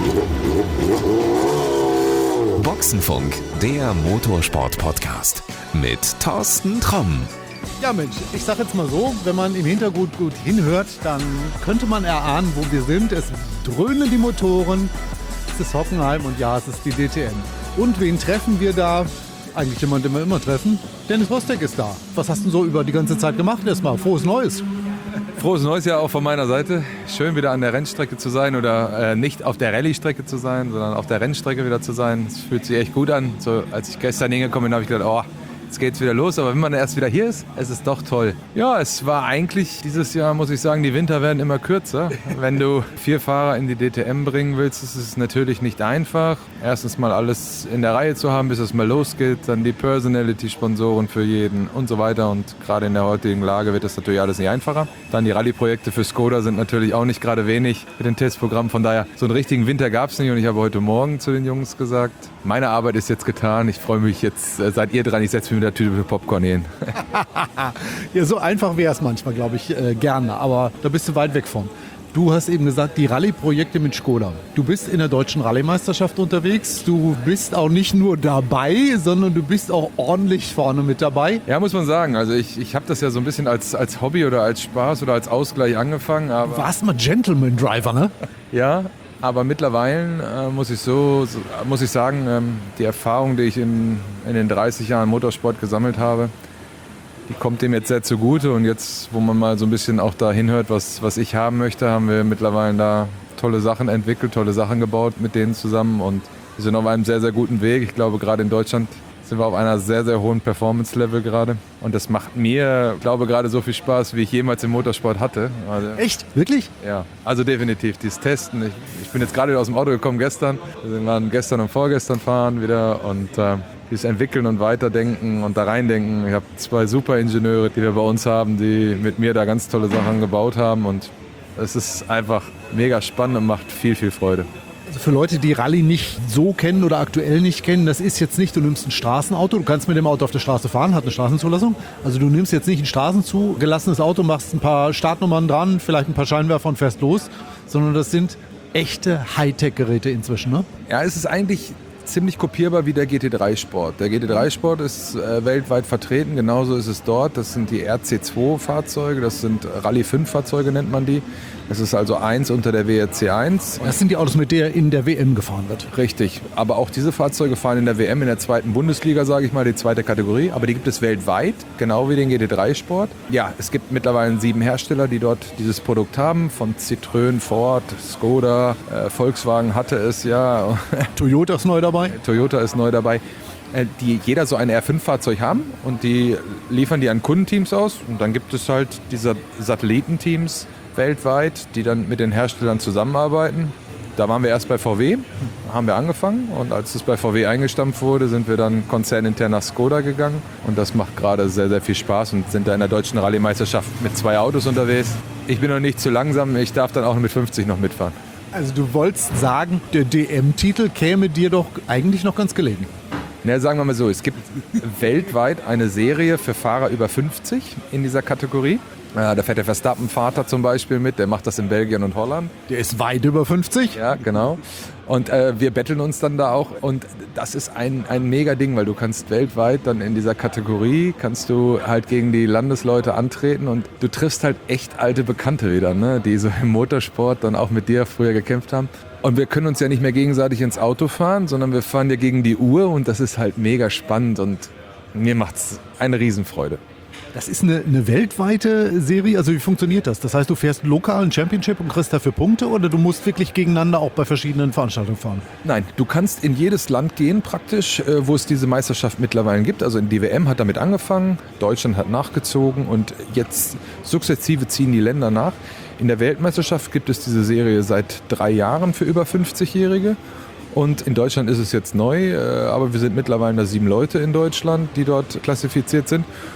Boxenfunk, der Motorsport-Podcast mit Thorsten Tromm. Ja Mensch, ich sag jetzt mal so, wenn man im Hintergrund gut hinhört, dann könnte man erahnen, wo wir sind. Es dröhnen die Motoren, es ist Hockenheim und ja, es ist die DTM. Und wen treffen wir da? Eigentlich jemanden, den wir immer treffen. Dennis Rostek ist da. Was hast du so über die ganze Zeit gemacht erstmal? Frohes Neues! Frohes Neues ja auch von meiner Seite. Schön wieder an der Rennstrecke zu sein oder nicht auf der Rallye-Strecke zu sein, sondern auf der Rennstrecke wieder zu sein. Es fühlt sich echt gut an. So, als ich gestern hingekommen bin, habe ich gedacht, oh, jetzt geht's wieder los. Aber wenn man erst wieder hier ist, es ist doch toll. Ja, es war eigentlich dieses Jahr, muss ich sagen, die Winter werden immer kürzer. Wenn du 4 Fahrer in die DTM bringen willst, ist es natürlich nicht einfach. Erstens mal alles in der Reihe zu haben, bis es mal losgeht. Dann die Personality-Sponsoren für jeden und so weiter. Und gerade in der heutigen Lage wird das natürlich alles nicht einfacher. Dann die Rallye-Projekte für Skoda sind natürlich auch nicht gerade wenig mit dem Testprogramm. Von daher, so einen richtigen Winter gab es nicht. Und ich habe heute Morgen zu den Jungs gesagt, meine Arbeit ist jetzt getan. Ich freue mich jetzt, seid ihr dran. Ich setze mich mit der Tüte für Popcorn hin. Ja, so einfach wäre es manchmal, glaube ich, gerne. Aber da bist du weit weg von. Du hast eben gesagt, die Rallye-Projekte mit Skoda. Du bist in der deutschen Rallye-Meisterschaft unterwegs. Du bist auch nicht nur dabei, sondern du bist auch ordentlich vorne mit dabei. Ja, muss man sagen. Also ich habe das ja so ein bisschen als Hobby oder als Spaß oder als Ausgleich angefangen. Aber Du warst mal Gentleman-Driver, ne? ja, aber mittlerweile muss ich sagen, die Erfahrung, die ich in den 30 Jahren Motorsport gesammelt habe, die kommt dem jetzt sehr zugute. Und jetzt, wo man mal so ein bisschen auch da hinhört, was ich haben möchte, haben wir mittlerweile da tolle Sachen entwickelt, tolle Sachen gebaut mit denen zusammen. Und wir sind auf einem sehr, sehr guten Weg. Ich glaube, gerade in Deutschland sind wir auf einer sehr, sehr hohen Performance-Level gerade. Und das macht mir, glaube gerade so viel Spaß, wie ich jemals im Motorsport hatte. Also, Echt? Wirklich? ja, also definitiv. Dieses Testen. Ich bin jetzt gerade wieder aus dem Auto gekommen gestern. Wir waren gestern und vorgestern fahren wieder. Und dieses Entwickeln und Weiterdenken und da reindenken. Ich habe 2 super Ingenieure, die wir bei uns haben, die mit mir da ganz tolle Sachen gebaut haben. Und es ist einfach mega spannend und macht viel, viel Freude. Also für Leute, die Rallye nicht so kennen oder aktuell nicht kennen, das ist jetzt nicht, du nimmst ein Straßenauto, du kannst mit dem Auto auf der Straße fahren, hat eine Straßenzulassung. Also du nimmst jetzt nicht ein straßenzugelassenes Auto, machst ein paar Startnummern dran, vielleicht ein paar Scheinwerfer und fährst los, sondern das sind echte Hightech-Geräte inzwischen, ne? Ja, es ist eigentlich ziemlich kopierbar wie der GT3-Sport. Der GT3-Sport ist weltweit vertreten, genauso ist es dort. Das sind die RC2-Fahrzeuge, das sind Rallye-5-Fahrzeuge nennt man die. Das ist also 1 unter der WRC 1. Das sind die Autos, mit der in der WM gefahren wird. Richtig, aber auch diese Fahrzeuge fahren in der WM in der 2. Bundesliga, sage ich mal, die 2. Kategorie. Aber die gibt es weltweit, genau wie den GT3-Sport. Ja, es gibt mittlerweile 7 Hersteller, die dort dieses Produkt haben. Von Citroën, Ford, Skoda, Volkswagen hatte es, ja. Toyota ist neu dabei. Toyota ist neu dabei. Die jeder so ein R5-Fahrzeug haben und die liefern die an Kundenteams aus. Und dann gibt es halt diese Satellitenteams weltweit, die dann mit den Herstellern zusammenarbeiten. Da waren wir erst bei VW, haben wir angefangen und als es bei VW eingestampft wurde, sind wir dann konzernintern nach Skoda gegangen und das macht gerade sehr, sehr viel Spaß und sind da in der deutschen Rallye-Meisterschaft mit 2 Autos unterwegs. Ich bin noch nicht zu langsam, ich darf dann auch mit 50 noch mitfahren. Also du wolltest sagen, der DM-Titel käme dir doch eigentlich noch ganz gelegen. Na, sagen wir mal so, es gibt weltweit eine Serie für Fahrer über 50 in dieser Kategorie. Da fährt der Verstappen-Vater zum Beispiel mit, der macht das in Belgien und Holland. Der ist weit über 50. Ja, genau. Und wir betteln uns dann da auch. Und das ist ein mega Ding, weil du kannst weltweit dann in dieser Kategorie, kannst du halt gegen die Landesleute antreten und du triffst halt echt alte Bekannte wieder, ne? Die so im Motorsport dann auch mit dir früher gekämpft haben. Und wir können uns ja nicht mehr gegenseitig ins Auto fahren, sondern wir fahren ja gegen die Uhr und das ist halt mega spannend und mir macht's eine Riesenfreude. Das ist eine weltweite Serie, also wie funktioniert das? Das heißt, du fährst lokal ein Championship und kriegst dafür Punkte oder du musst wirklich gegeneinander auch bei verschiedenen Veranstaltungen fahren? Nein, du kannst in jedes Land gehen praktisch, wo es diese Meisterschaft mittlerweile gibt. Also die WM hat damit angefangen, Deutschland hat nachgezogen und jetzt sukzessive ziehen die Länder nach. In der Weltmeisterschaft gibt es diese Serie seit 3 Jahren für über 50-Jährige. Und in Deutschland ist es jetzt neu, aber wir sind mittlerweile 7 Leute in Deutschland, die dort klassifiziert sind.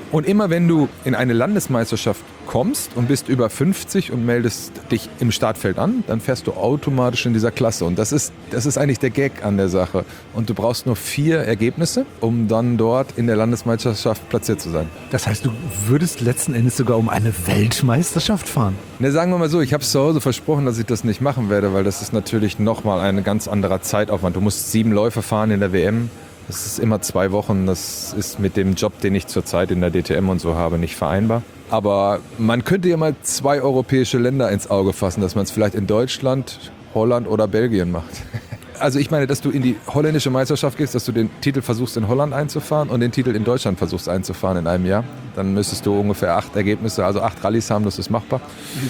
Und immer wenn du in eine Landesmeisterschaft kommst und bist über 50 und meldest dich im Startfeld an, dann fährst du automatisch in dieser Klasse. Und das ist eigentlich der Gag an der Sache. Und du brauchst nur 4 Ergebnisse, um dann dort in der Landesmeisterschaft platziert zu sein. Das heißt, du würdest letzten Endes sogar um eine Weltmeisterschaft fahren? Ne, sagen wir mal so, ich habe es zu Hause versprochen, dass ich das nicht machen werde, weil das ist natürlich nochmal ein ganz anderer Zeitaufwand. Du musst 7 Läufe fahren in der WM. Das ist immer 2 Wochen. Das ist mit dem Job, den ich zurzeit in der DTM und so habe, nicht vereinbar. Aber man könnte ja mal 2 europäische Länder ins Auge fassen, dass man es vielleicht in Deutschland, Holland oder Belgien macht. Also ich meine, dass du in die holländische Meisterschaft gehst, dass du den Titel versuchst in Holland einzufahren und den Titel in Deutschland versuchst einzufahren in einem Jahr. Dann müsstest du ungefähr 8 Ergebnisse, also 8 Rallyes haben, das ist machbar.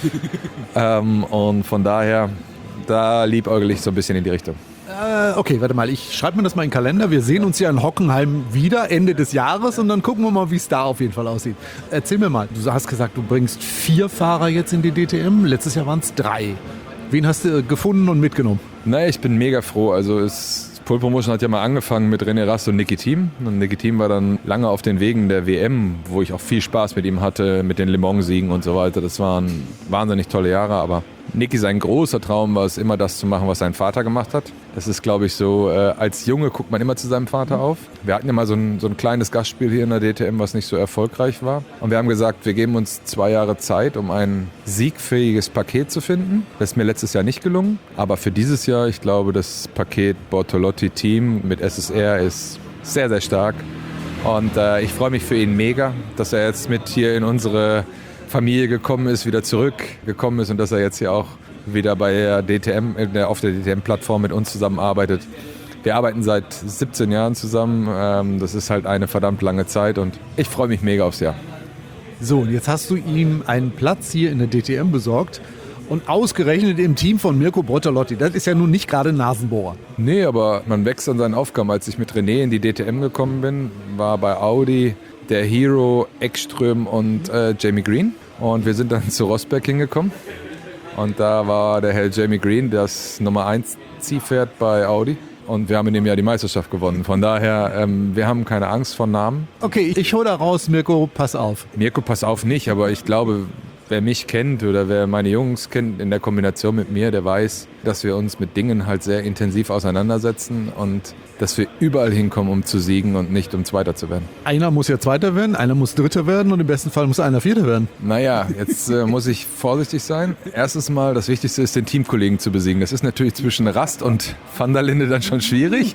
Und von daher, da liebäugel ich so ein bisschen in die Richtung. Okay, warte mal, ich schreibe mir das mal in den Kalender. Wir sehen uns ja in Hockenheim wieder Ende des Jahres und dann gucken wir mal, wie es da auf jeden Fall aussieht. Erzähl mir mal, du hast gesagt, du bringst 4 Fahrer jetzt in die DTM. Letztes Jahr waren es 3. Wen hast du gefunden und mitgenommen? Naja, ich bin mega froh. Also Pole Promotion hat ja mal angefangen mit René Rast und Niki Thiem. Und Niki Thiem war dann lange auf den Wegen der WM, wo ich auch viel Spaß mit ihm hatte, mit den Le Mans-Siegen und so weiter. Das waren wahnsinnig tolle Jahre, aber Niki, sein großer Traum war es immer, das zu machen, was sein Vater gemacht hat. Das ist, glaube ich, so, als Junge guckt man immer zu seinem Vater auf. Wir hatten ja mal so ein kleines Gastspiel hier in der DTM, was nicht so erfolgreich war. Und wir haben gesagt, wir geben uns 2 Jahre Zeit, um ein siegfähiges Paket zu finden. Das ist mir letztes Jahr nicht gelungen. Aber für dieses Jahr, ich glaube, das Paket Bortolotti-Team mit SSR ist sehr, sehr stark. Und ich freue mich für ihn mega, dass er jetzt mit hier in unsere Familie gekommen ist, wieder zurückgekommen ist und dass er jetzt hier auch wieder bei der DTM, auf der DTM-Plattform mit uns zusammenarbeitet. Wir arbeiten seit 17 Jahren zusammen. Das ist halt eine verdammt lange Zeit und ich freue mich mega aufs Jahr. So, und jetzt hast du ihm einen Platz hier in der DTM besorgt und ausgerechnet im Team von Mirko Bortolotti. Das ist ja nun nicht gerade Nasenbohrer. Nee, aber man wächst an seinen Aufgaben. Als ich mit René in die DTM gekommen bin, war bei Audi der Hero, Ekström und Jamie Green. Und wir sind dann zu Rosberg hingekommen. Und da war der Herr Jamie Green, das Nummer 1 Ziehpferd bei Audi. Und wir haben in dem Jahr die Meisterschaft gewonnen. Von daher, wir haben keine Angst vor Namen. Okay, ich hole da raus, Mirko, pass auf. Mirko, pass auf nicht, aber ich glaube, wer mich kennt oder wer meine Jungs kennt in der Kombination mit mir, der weiß, dass wir uns mit Dingen halt sehr intensiv auseinandersetzen und dass wir überall hinkommen, um zu siegen und nicht um Zweiter zu werden. Einer muss ja Zweiter werden, einer muss Dritter werden und im besten Fall muss einer Vierter werden. Naja, jetzt muss ich vorsichtig sein. Erstens mal, das Wichtigste ist, den Teamkollegen zu besiegen. Das ist natürlich zwischen Rast und Van der Linde dann schon schwierig.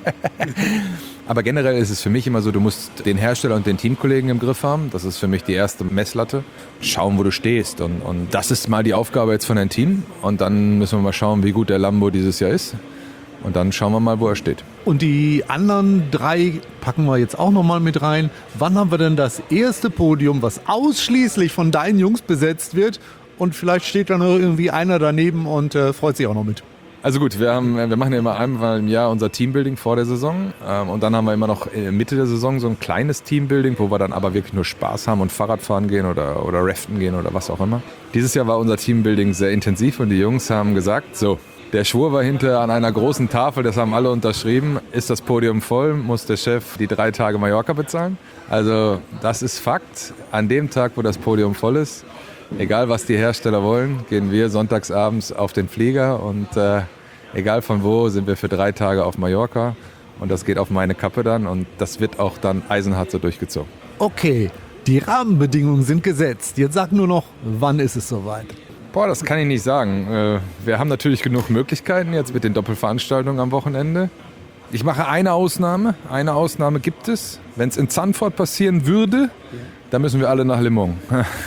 Aber generell ist es für mich immer so, du musst den Hersteller und den Teamkollegen im Griff haben. Das ist für mich die erste Messlatte. Schauen, wo du stehst. Und das ist mal die Aufgabe jetzt von deinem Team. Und dann müssen wir mal schauen, wie gut der Lambo dieses Jahr ist. Und dann schauen wir mal, wo er steht. Und die anderen 3 packen wir jetzt auch nochmal mit rein. Wann haben wir denn das erste Podium, was ausschließlich von deinen Jungs besetzt wird? Und vielleicht steht dann noch irgendwie einer daneben und freut sich auch noch mit. Also gut, wir machen ja immer einmal im Jahr unser Teambuilding vor der Saison. Und dann haben wir immer noch Mitte der Saison so ein kleines Teambuilding, wo wir dann aber wirklich nur Spaß haben und Fahrradfahren gehen oder Raften gehen oder was auch immer. Dieses Jahr war unser Teambuilding sehr intensiv und die Jungs haben gesagt, so, der Schwur war hinter an einer großen Tafel, das haben alle unterschrieben. Ist das Podium voll, muss der Chef die 3 Tage Mallorca bezahlen. Also das ist Fakt. An dem Tag, wo das Podium voll ist, egal was die Hersteller wollen, gehen wir sonntagsabends auf den Flieger und egal von wo, sind wir für 3 Tage auf Mallorca. Und das geht auf meine Kappe dann und das wird auch dann eisenhart so durchgezogen. Okay, die Rahmenbedingungen sind gesetzt. Jetzt sag nur noch, wann ist es soweit? Boah, das kann ich nicht sagen. Wir haben natürlich genug Möglichkeiten jetzt mit den Doppelveranstaltungen am Wochenende. Ich mache eine Ausnahme. Eine Ausnahme gibt es. Wenn es in Zandvoort passieren würde, dann müssen wir alle nach Le Mans.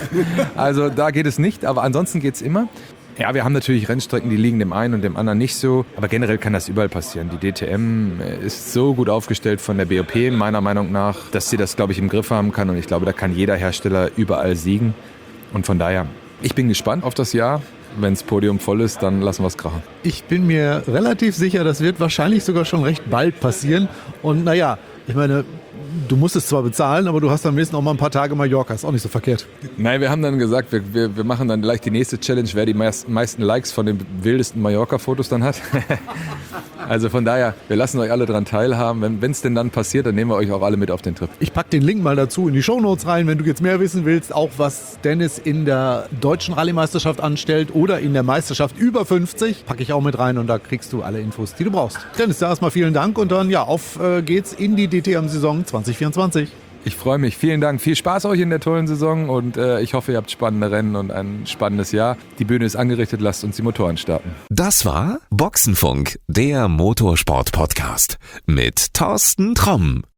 Also da geht es nicht, aber ansonsten geht es immer. Ja, wir haben natürlich Rennstrecken, die liegen dem einen und dem anderen nicht so. Aber generell kann das überall passieren. Die DTM ist so gut aufgestellt von der BOP, meiner Meinung nach, dass sie das, glaube ich, im Griff haben kann. Und ich glaube, da kann jeder Hersteller überall siegen. Und von daher, ich bin gespannt auf das Jahr. Wenn das Podium voll ist, dann lassen wir es krachen. Ich bin mir relativ sicher, das wird wahrscheinlich sogar schon recht bald passieren. Und naja, ich meine, du musst es zwar bezahlen, aber du hast am nächsten auch mal ein paar Tage Mallorca. Ist auch nicht so verkehrt. Nein, wir haben dann gesagt, wir machen dann gleich die nächste Challenge, wer die meisten Likes von den wildesten Mallorca-Fotos dann hat. Also von daher, wir lassen euch alle daran teilhaben. Wenn es denn dann passiert, dann nehmen wir euch auch alle mit auf den Trip. Ich packe den Link mal dazu in die Shownotes rein, wenn du jetzt mehr wissen willst, auch was Dennis in der deutschen Rallye-Meisterschaft anstellt oder in der Meisterschaft über 50, packe ich auch mit rein und da kriegst du alle Infos, die du brauchst. Dennis, da erstmal vielen Dank und dann auf geht's in die DTM-Saison 2024. Ich freue mich. Vielen Dank. Viel Spaß euch in der tollen Saison und ich hoffe, ihr habt spannende Rennen und ein spannendes Jahr. Die Bühne ist angerichtet, lasst uns die Motoren starten. Das war Boxenfunk, der Motorsport-Podcast mit Thorsten Tromm.